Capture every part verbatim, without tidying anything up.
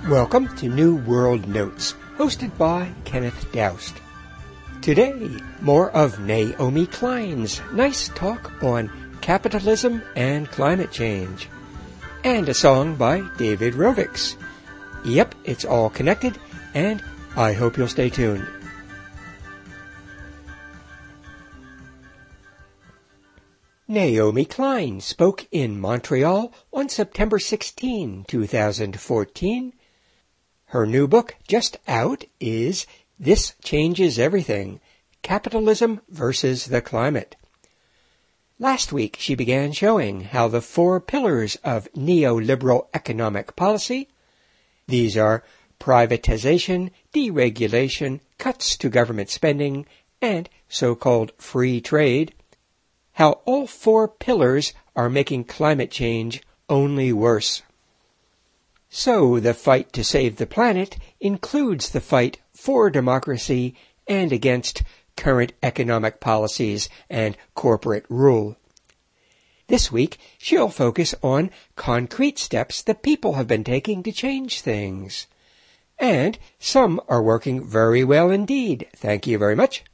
Welcome to New World Notes, hosted by Kenneth Doust. Today, more of Naomi Klein's nice talk on capitalism and climate change. And a song by David Rovics. Yep, it's all connected, and I hope you'll stay tuned. Naomi Klein spoke in Montreal on September sixteenth, twenty fourteen. Her new book, just out, is This Changes Everything, Capitalism versus the Climate. Last week, she began showing how the four pillars of neoliberal economic policy, these are privatization, deregulation, cuts to government spending, and so-called free trade, how all four pillars are making climate change only worse. So the fight to save the planet includes the fight for democracy and against current economic policies and corporate rule. This week, she'll focus on concrete steps the people have been taking to change things. And some are working very well indeed. Thank you very much.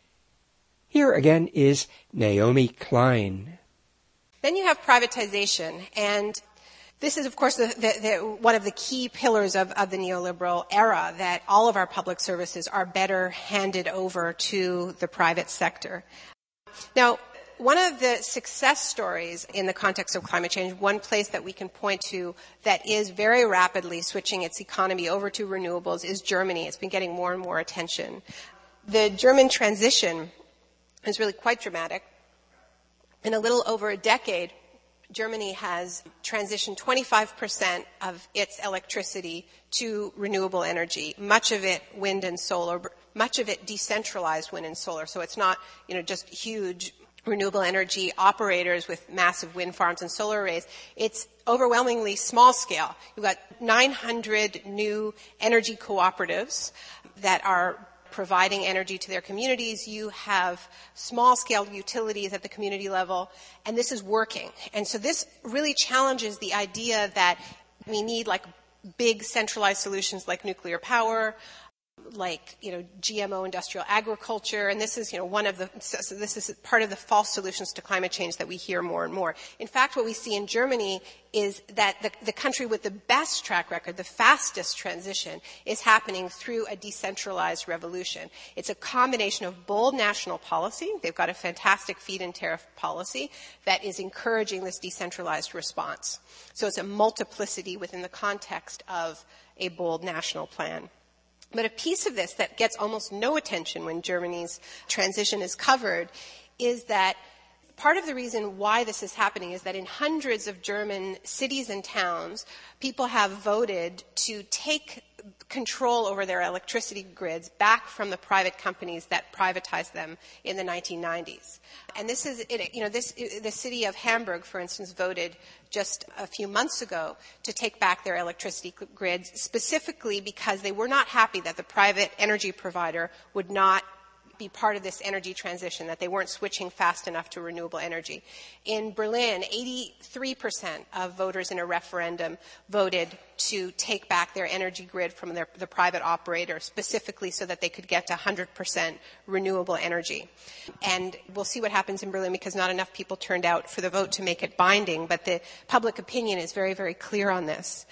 Here again is Naomi Klein. Then you have privatization, and this is, of course, the, the, the, one of the key pillars of, of the neoliberal era, that all of our public services are better handed over to the private sector. Now, one of the success stories in the context of climate change, one place that we can point to that is very rapidly switching its economy over to renewables is Germany. It's been getting more and more attention. The German transition is really quite dramatic. In a little over a decade, Germany has transitioned twenty-five percent of its electricity to renewable energy, much of it wind and solar, much of it decentralized wind and solar. So it's not, you know, just huge renewable energy operators with massive wind farms and solar arrays. It's overwhelmingly small scale. You've got nine hundred new energy cooperatives that are providing energy to their communities. You have small-scale utilities at the community level, and this is working. And so this really challenges the idea that we need like big centralized solutions like nuclear power, like, you know, G M O industrial agriculture, and this is, you know, one of the, so this is part of the false solutions to climate change that we hear more and more. In fact, what we see in Germany is that the, the country with the best track record, the fastest transition, is happening through a decentralized revolution. It's a combination of bold national policy. They've got a fantastic feed-in tariff policy that is encouraging this decentralized response. So it's a multiplicity within the context of a bold national plan. But a piece of this that gets almost no attention when Germany's transition is covered is that part of the reason why this is happening is that in hundreds of German cities and towns, people have voted to take control over their electricity grids back from the private companies that privatized them in the nineteen nineties. And this is, you know, this, the city of Hamburg, for instance, voted just a few months ago to take back their electricity grids specifically because they were not happy that the private energy provider would not be part of this energy transition, that they weren't switching fast enough to renewable energy. In Berlin, eighty-three percent of voters in a referendum voted to take back their energy grid from their, the private operator, specifically so that they could get to one hundred percent renewable energy. And we'll see what happens in Berlin because not enough people turned out for the vote to make it binding, but the public opinion is very, very clear on this.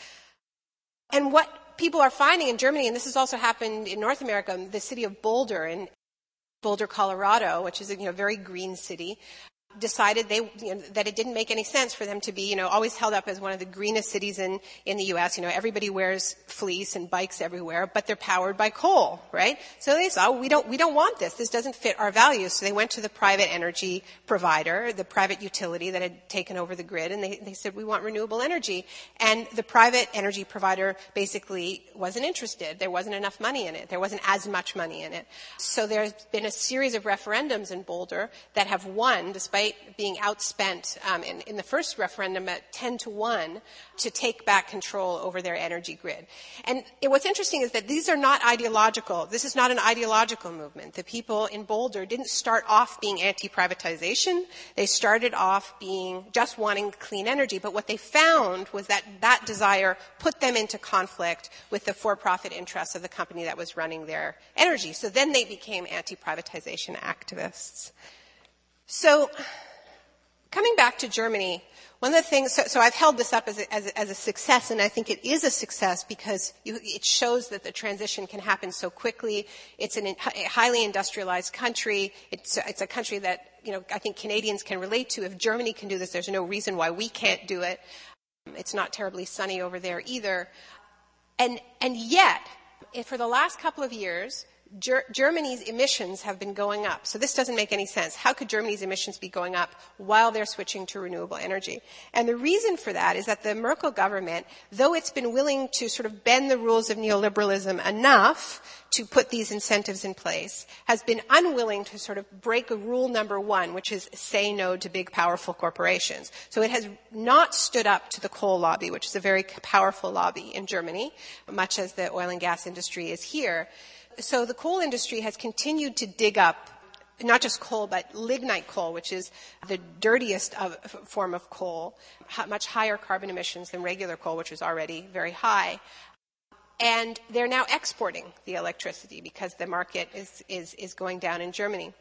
And what people are finding in Germany, and this has also happened in North America, the city of Boulder, in Boulder, Colorado, which is a, you know, very green city, decided they, you know, that it didn't make any sense for them to be, you know, always held up as one of the greenest cities in, in the U S. You know, everybody wears fleece and bikes everywhere, but they're powered by coal, right? So they saw, we don't, we don't want this. This doesn't fit our values. So they went to the private energy provider, the private utility that had taken over the grid, and they, they said, we want renewable energy. And the private energy provider basically wasn't interested. There wasn't enough money in it. There wasn't as much money in it. So there's been a series of referendums in Boulder that have won, despite despite being outspent um, in, in the first referendum at ten to one to take back control over their energy grid. And it, what's interesting is that these are not ideological. This is not an ideological movement. The people in Boulder didn't start off being anti-privatization. They started off being just wanting clean energy. But what they found was that that desire put them into conflict with the for-profit interests of the company that was running their energy. So then they became anti-privatization activists. So coming back to Germany, one of the things, so, so I've held this up as a, as, a, as a success, and I think it is a success because you, it shows that the transition can happen so quickly. It's an, a highly industrialized country. It's, it's a country that, you know, I think Canadians can relate to. If Germany can do this, there's no reason why we can't do it. It's not terribly sunny over there either. And, and yet, for the last couple of years, Ger- Germany's emissions have been going up. So this doesn't make any sense. How could Germany's emissions be going up while they're switching to renewable energy? And the reason for that is that the Merkel government, though it's been willing to sort of bend the rules of neoliberalism enough to put these incentives in place, has been unwilling to sort of break a rule number one, which is say no to big, powerful corporations. So it has not stood up to the coal lobby, which is a very powerful lobby in Germany, much as the oil and gas industry is here. So the coal industry has continued to dig up not just coal, but lignite coal, which is the dirtiest of, form of coal, much higher carbon emissions than regular coal, which is already very high. And they're now exporting the electricity because the market is, is, is going down in Germany.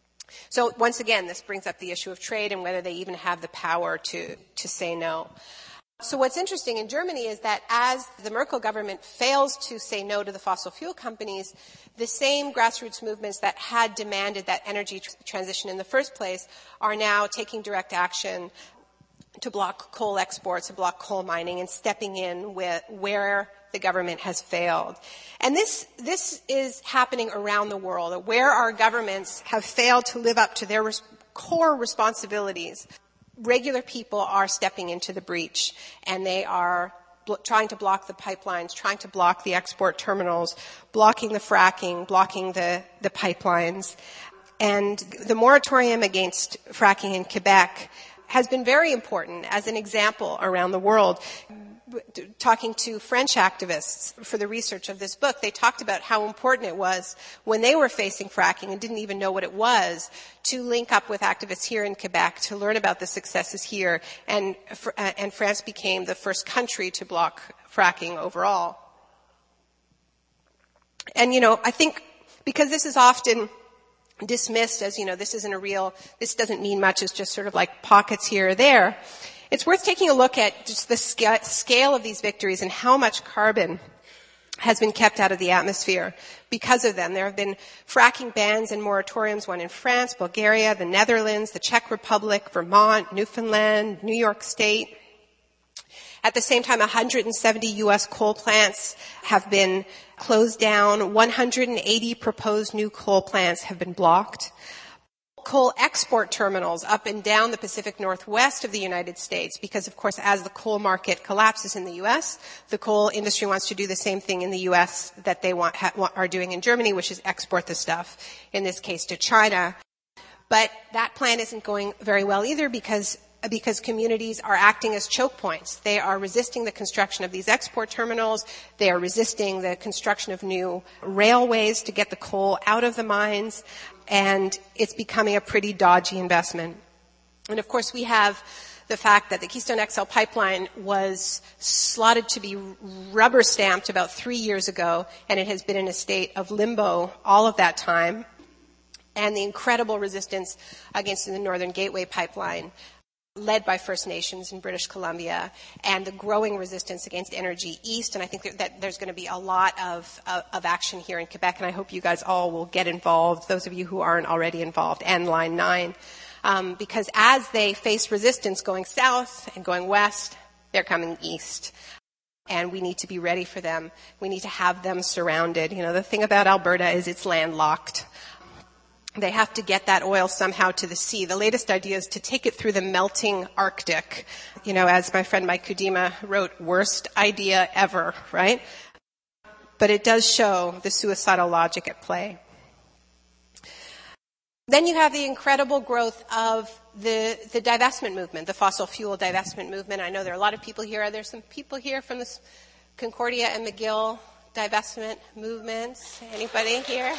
So once again, this brings up the issue of trade and whether they even have the power to, to say no. So what's interesting in Germany is that as the Merkel government fails to say no to the fossil fuel companies, the same grassroots movements that had demanded that energy tr- transition in the first place are now taking direct action to block coal exports, to block coal mining, and stepping in with where the government has failed. And this, this is happening around the world, where our governments have failed to live up to their res- core responsibilities. Regular people are stepping into the breach, and they are bl- trying to block the pipelines, trying to block the export terminals, blocking the fracking, blocking the, the pipelines. And the moratorium against fracking in Quebec has been very important as an example around the world. Talking to French activists for the research of this book, they talked about how important it was when they were facing fracking and didn't even know what it was to link up with activists here in Quebec to learn about the successes here. And, and France became the first country to block fracking overall. And, you know, I think because this is often dismissed as, you know, this isn't a real, this doesn't mean much, it's just sort of like pockets here or there. It's worth taking a look at just the sca- scale of these victories and how much carbon has been kept out of the atmosphere because of them. There have been fracking bans and moratoriums, one in France, Bulgaria, the Netherlands, the Czech Republic, Vermont, Newfoundland, New York State. At the same time, one hundred seventy U S coal plants have been closed down. one hundred eighty proposed new coal plants have been blocked. Coal export terminals up and down the Pacific Northwest of the United States, because, of course, as the coal market collapses in the U S, the coal industry wants to do the same thing in the U S that they want, ha, are doing in Germany, which is export the stuff, in this case to China. But that plan isn't going very well either because because communities are acting as choke points. They are resisting the construction of these export terminals. They are resisting the construction of new railways to get the coal out of the mines. And it's becoming a pretty dodgy investment. And of course, we have the fact that the Keystone X L pipeline was slotted to be rubber stamped about three years ago, and it has been in a state of limbo all of that time. And the incredible resistance against the Northern Gateway pipeline, led by First Nations in British Columbia, and the growing resistance against Energy East. And I think that, that there's going to be a lot of, of, of action here in Quebec, and I hope you guys all will get involved, those of you who aren't already involved, and Line nine. Um, because as they face resistance going south and going west, they're coming east. And we need to be ready for them. We need to have them surrounded. You know, the thing about Alberta is it's landlocked. They have to get that oil somehow to the sea. The latest idea is to take it through the melting Arctic. You know, as my friend Mike Kudima wrote, worst idea ever, right? But it does show the suicidal logic at play. Then you have the incredible growth of the, the divestment movement, the fossil fuel divestment movement. I know there are a lot of people here. Are there some people here from the Concordia and McGill divestment movements? Anybody here?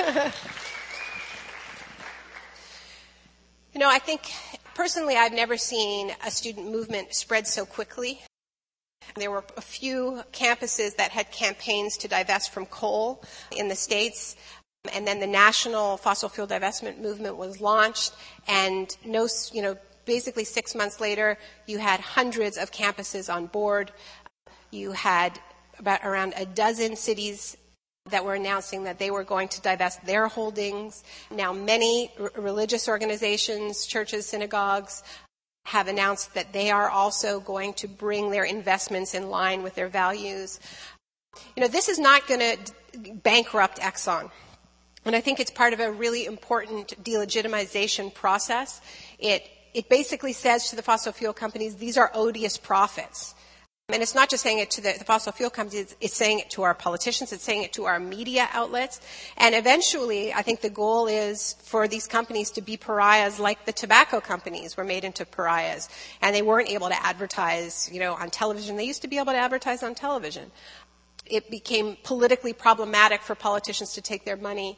You know, I think, personally, I've never seen a student movement spread so quickly. There were a few campuses that had campaigns to divest from coal in the States, and then the national fossil fuel divestment movement was launched, and no, you know, basically six months later, you had hundreds of campuses on board. You had about around a dozen cities that were announcing that they were going to divest their holdings. Now many r- religious organizations, churches, synagogues, have announced that they are also going to bring their investments in line with their values. You know, this is not going to d- bankrupt Exxon. And I think it's part of a really important delegitimization process. It, it basically says to the fossil fuel companies, these are odious profits. And it's not just saying it to the, the fossil fuel companies, it's, it's saying it to our politicians, it's saying it to our media outlets. And eventually, I think the goal is for these companies to be pariahs like the tobacco companies were made into pariahs. And they weren't able to advertise, you know, on television. They used to be able to advertise on television. It became politically problematic for politicians to take their money.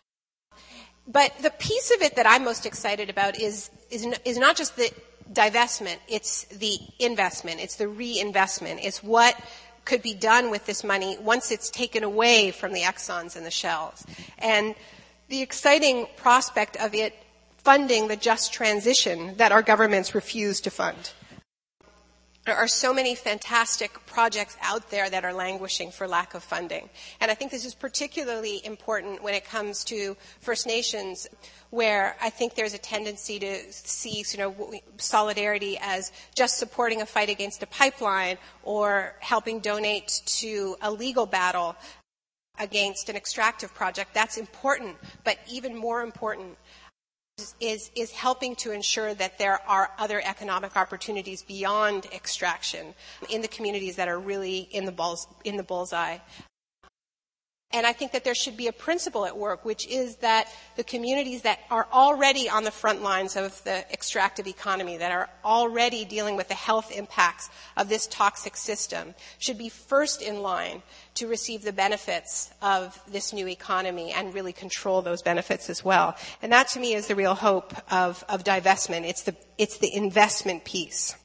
But the piece of it that I'm most excited about is, is, is not just the divestment, it's the investment, it's the reinvestment, it's what could be done with this money once it's taken away from the Exxons and the Shells. And the exciting prospect of it funding the just transition that our governments refuse to fund. There are so many fantastic projects out there that are languishing for lack of funding. And I think this is particularly important when it comes to First Nations, where I think there's a tendency to see, you know, solidarity as just supporting a fight against a pipeline or helping donate to a legal battle against an extractive project. That's important, but even more important Is, is helping to ensure that there are other economic opportunities beyond extraction in the communities that are really in the, balls, in the bullseye. And I think that there should be a principle at work, which is that the communities that are already on the front lines of the extractive economy, that are already dealing with the health impacts of this toxic system, should be first in line to receive the benefits of this new economy and really control those benefits as well. And that, to me, is the real hope of, of divestment. It's the, it's the investment piece.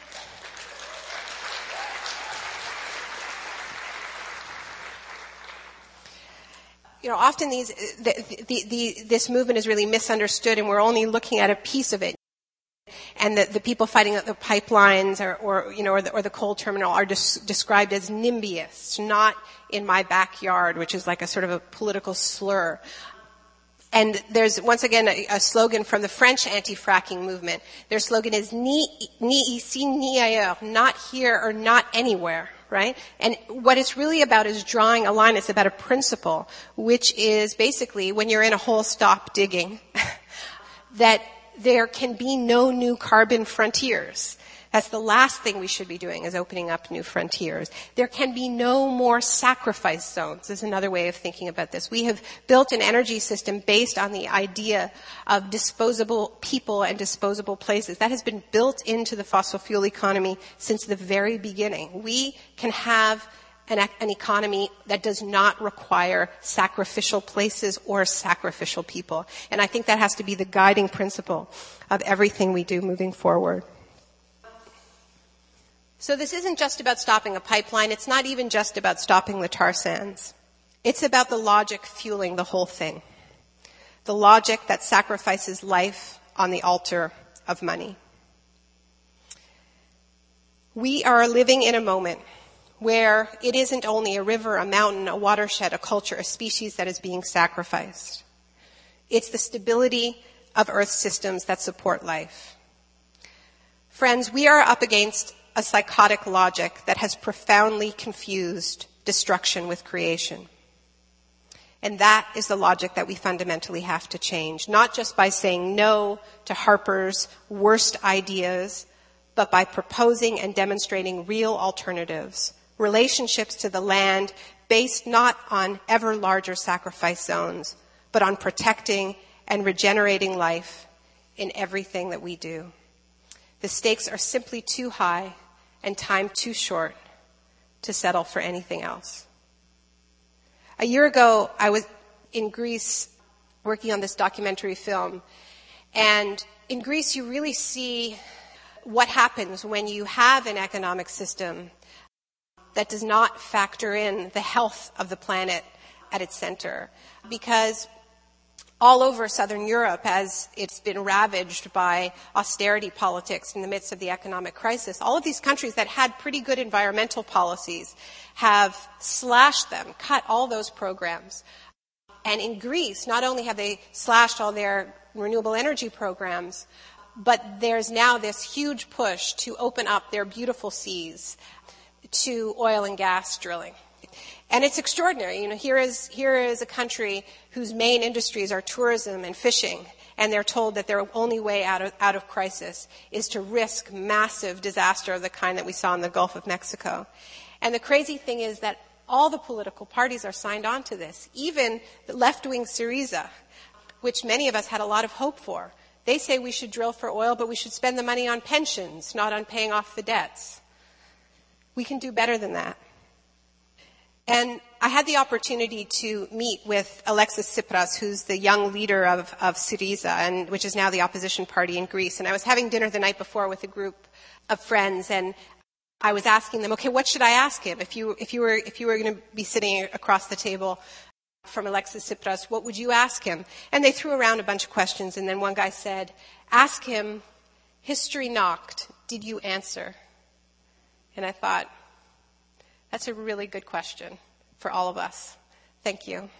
You know, often these, the, the, the, this movement is really misunderstood, and we're only looking at a piece of it. And the, the people fighting the pipelines, or, or you know, or the, or the coal terminal, are des- described as NIMBYists, not in my backyard, which is like a sort of a political slur. And there's once again a, a slogan from the French anti-fracking movement. Their slogan is "Ni, ni ici, ni ailleurs," not here or not anywhere. Right? And what it's really about is drawing a line. It's about a principle, which is basically when you're in a hole, stop digging, that there can be no new carbon frontiers. That's the last thing we should be doing, is opening up new frontiers. There can be no more sacrifice zones, is another way of thinking about this. We have built an energy system based on the idea of disposable people and disposable places. That has been built into the fossil fuel economy since the very beginning. We can have an, an economy that does not require sacrificial places or sacrificial people. And I think that has to be the guiding principle of everything we do moving forward. So this isn't just about stopping a pipeline. It's not even just about stopping the tar sands. It's about the logic fueling the whole thing. The logic that sacrifices life on the altar of money. We are living in a moment where it isn't only a river, a mountain, a watershed, a culture, a species that is being sacrificed. It's the stability of Earth systems that support life. Friends, we are up against a psychotic logic that has profoundly confused destruction with creation. And that is the logic that we fundamentally have to change, not just by saying no to Harper's worst ideas, but by proposing and demonstrating real alternatives, relationships to the land based not on ever larger sacrifice zones, but on protecting and regenerating life in everything that we do. The stakes are simply too high and time too short to settle for anything else. A year ago, I was in Greece working on this documentary film, and in Greece you really see what happens when you have an economic system that does not factor in the health of the planet at its center. Because all over Southern Europe, as it's been ravaged by austerity politics in the midst of the economic crisis, all of these countries that had pretty good environmental policies have slashed them, cut all those programs. And in Greece, not only have they slashed all their renewable energy programs, but there's now this huge push to open up their beautiful seas to oil and gas drilling. And it's extraordinary. You know, here is, here is a country whose main industries are tourism and fishing, and they're told that their only way out of, out of crisis is to risk massive disaster of the kind that we saw in the Gulf of Mexico. And the crazy thing is that all the political parties are signed on to this, even the left-wing Syriza, which many of us had a lot of hope for. They say we should drill for oil, but we should spend the money on pensions, not on paying off the debts. We can do better than that. And I had the opportunity to meet with Alexis Tsipras, who's the young leader of, of Syriza, and which is now the opposition party in Greece. And I was having dinner the night before with a group of friends, and I was asking them, okay, what should I ask him? If you, if you were, if you were going to be sitting across the table from Alexis Tsipras, what would you ask him? And they threw around a bunch of questions, and then one guy said, ask him, history knocked, did you answer? And I thought, that's a really good question for all of us. Thank you.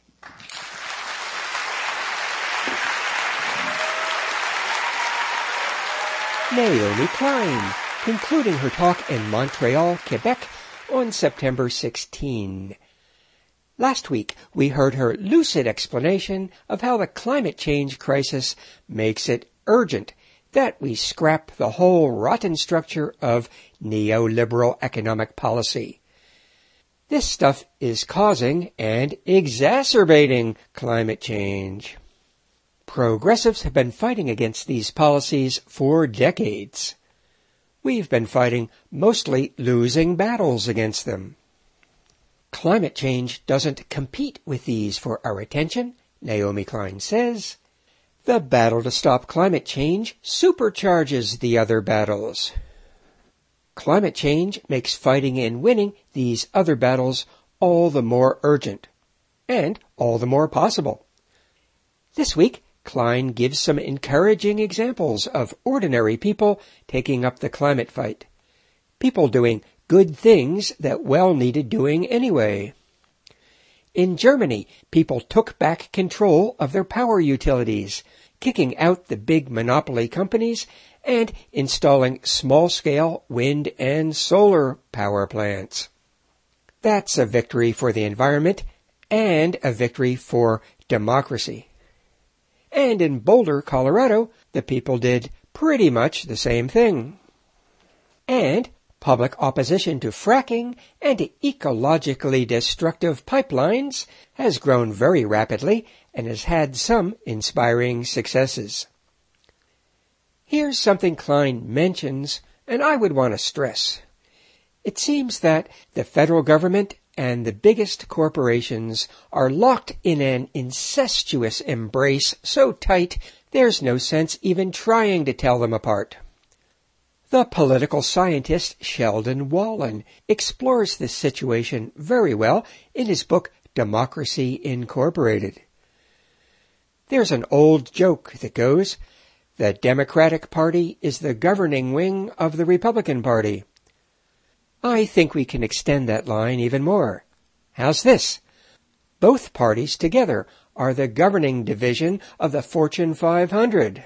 Naomi Klein, concluding her talk in Montreal, Quebec, on September sixteenth. Last week, we heard her lucid explanation of how the climate change crisis makes it urgent that we scrap the whole rotten structure of neoliberal economic policy. This stuff is causing and exacerbating climate change. Progressives have been fighting against these policies for decades. We've been fighting mostly losing battles against them. Climate change doesn't compete with these for our attention, Naomi Klein says. The battle to stop climate change supercharges the other battles. Climate change makes fighting and winning these other battles all the more urgent, and all the more possible. This week, Klein gives some encouraging examples of ordinary people taking up the climate fight. People doing good things that well needed doing anyway. In Germany, people took back control of their power utilities, kicking out the big monopoly companies and installing small-scale wind and solar power plants. That's a victory for the environment and a victory for democracy. And in Boulder, Colorado, the people did pretty much the same thing. And public opposition to fracking and to ecologically destructive pipelines has grown very rapidly and has had some inspiring successes. Here's something Klein mentions, and I would want to stress. It seems that the federal government and the biggest corporations are locked in an incestuous embrace so tight there's no sense even trying to tell them apart. The political scientist Sheldon Wallen explores this situation very well in his book Democracy Incorporated. There's an old joke that goes, the Democratic Party is the governing wing of the Republican Party. I think we can extend that line even more. How's this? Both parties together are the governing division of the Fortune five hundred.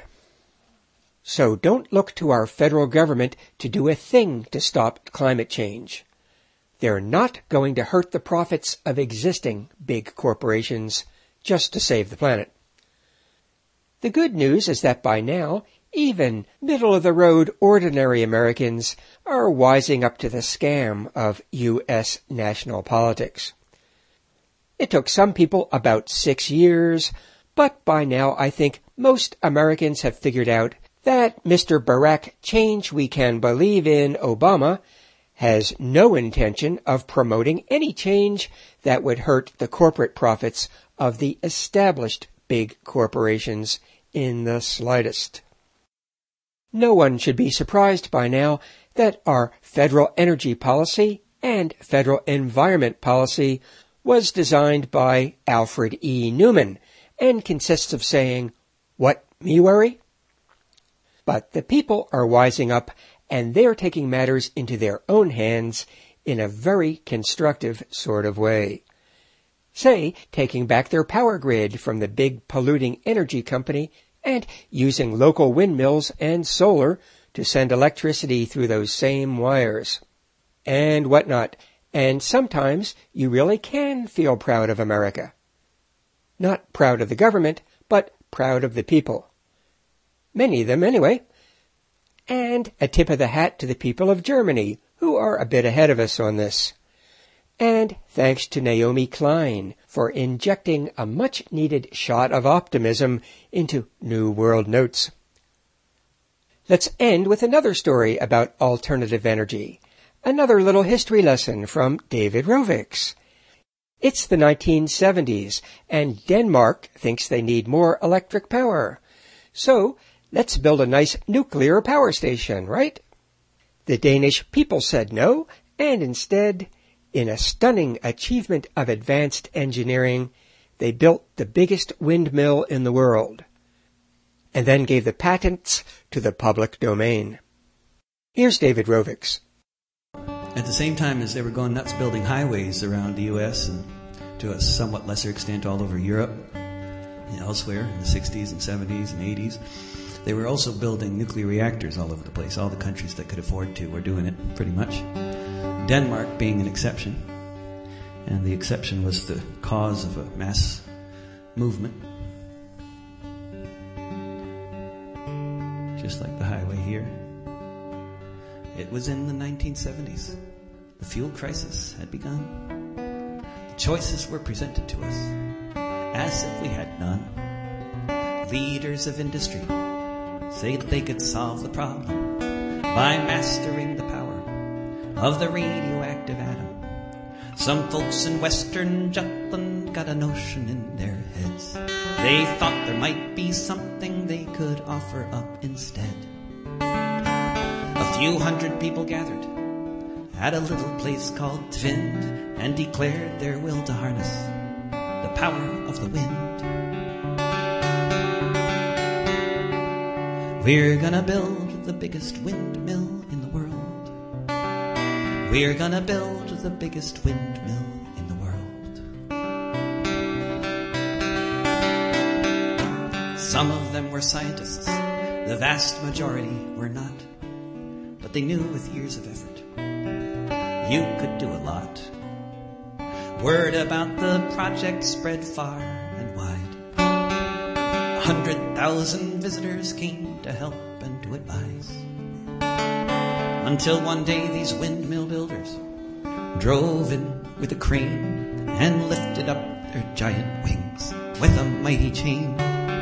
So don't look to our federal government to do a thing to stop climate change. They're not going to hurt the profits of existing big corporations just to save the planet. The good news is that by now, even middle-of-the-road ordinary Americans are wising up to the scam of U S national politics. It took some people about six years, but by now I think most Americans have figured out that Mister Barack Change We Can Believe in Obama has no intention of promoting any change that would hurt the corporate profits of the established big corporations in the slightest. No one should be surprised by now that our federal energy policy and federal environment policy was designed by Alfred E. Newman and consists of saying, "What, me worry?" But the people are wising up and they're taking matters into their own hands in a very constructive sort of way. Say, taking back their power grid from the big polluting energy company and using local windmills and solar to send electricity through those same wires. And whatnot. And sometimes you really can feel proud of America. Not proud of the government, but proud of the people. Many of them, anyway. And a tip of the hat to the people of Germany, who are a bit ahead of us on this. And thanks to Naomi Klein for injecting a much-needed shot of optimism into New World Notes. Let's end with another story about alternative energy. Another little history lesson from David Rovics. It's the nineteen seventies, and Denmark thinks they need more electric power. So, let's build a nice nuclear power station, right? The Danish people said no, and instead, in a stunning achievement of advanced engineering, they built the biggest windmill in the world, and then gave the patents to the public domain. Here's David Rovics. At the same time as they were going nuts building highways around the U S and to a somewhat lesser extent all over Europe and elsewhere in the sixties and seventies and eighties, they were also building nuclear reactors all over the place. All the countries that could afford to were doing it pretty much. Denmark being an exception. And the exception was the cause of a mass movement. Just like the highway here. It was in the nineteen seventies. The fuel crisis had begun. The choices were presented to us as if we had none. Leaders of industry say that they could solve the problem by mastering the power of the radioactive atom. Some folks in Western Jutland got a notion in their heads. They thought there might be something they could offer up instead. A few hundred people gathered at a little place called Tvind and declared their will to harness the power of the wind. We're gonna build the biggest windmill in the world. We're gonna build the biggest windmill in the world. Some of them were scientists. The vast majority were not. But they knew with years of effort you could do a lot. Word about the project spread far and wide. A hundred thousand visitors came to help and to advise. Until one day these windmill builders drove in with a crane and lifted up their giant wings with a mighty chain.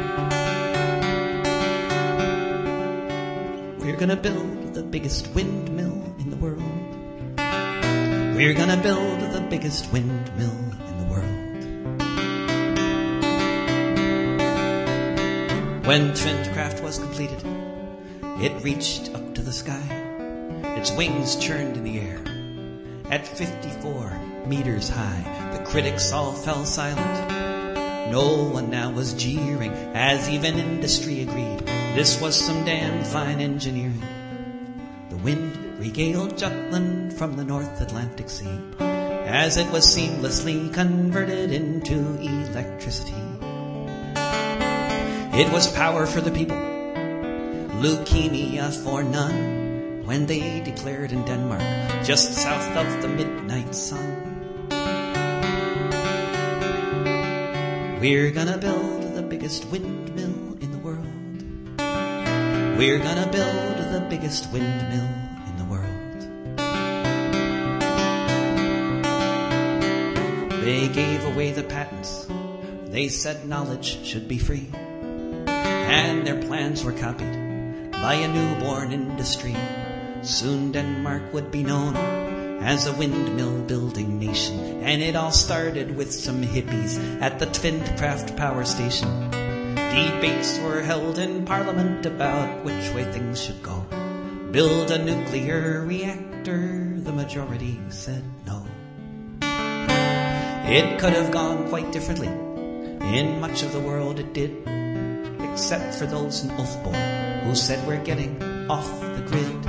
We're gonna build the biggest windmill in the world. We're gonna build the biggest windmill in the world. When Tvindkraft was completed, it reached up to the sky. Its wings churned in the air. At fifty-four meters high, the critics all fell silent. No one now was jeering, as even industry agreed. This was some damn fine engineering. The wind regaled Jutland from the North Atlantic Sea, as it was seamlessly converted into electricity. It was power for the people, leukemia for none, when they declared in Denmark, just south of the midnight sun. We're gonna build the biggest windmill in the world. We're gonna build the biggest windmill in the world. They gave away the patents. They said knowledge should be free. and their plans were copied by a newborn industry. Soon Denmark would be known as a windmill building nation, and it all started with some hippies at the Tvindkraft power station. Debates were held in Parliament about which way things should go. Build a nuclear reactor, the majority said no. It could have gone quite differently. In much of the world it did, except for those in Ulfborg who said we're getting off the grid.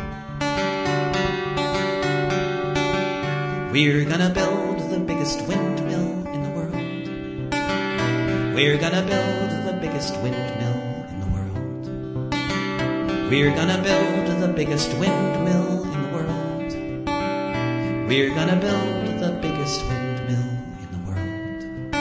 We're gonna build the biggest windmill in the world. We're gonna build the biggest windmill in the world. We're gonna build the biggest windmill in the world. We're gonna build the biggest windmill in the world.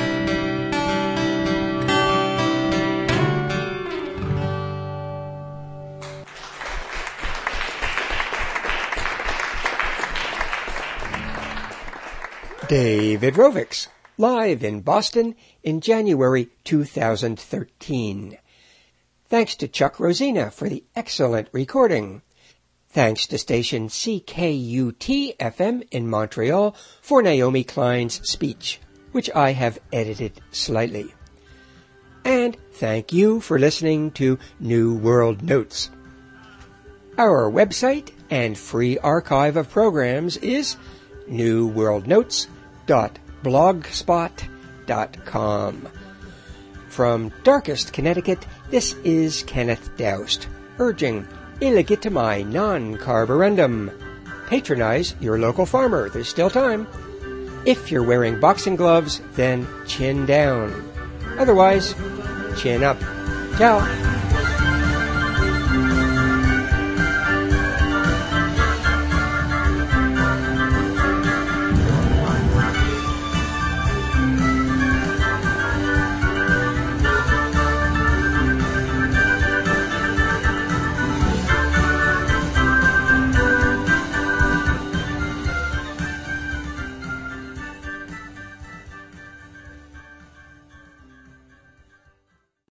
David Rovics, live in Boston in January two thousand thirteen. Thanks to Chuck Rosina for the excellent recording. Thanks to station C K U T F M in Montreal for Naomi Klein's speech, which I have edited slightly. And thank you for listening to New World Notes. Our website and free archive of programs is new world notes dot blogspot dot com. From darkest Connecticut, this is Kenneth Doust, urging illegitimi non carborundum. Patronize your local farmer. There's still time. If you're wearing boxing gloves, then chin down. Otherwise, chin up. Ciao.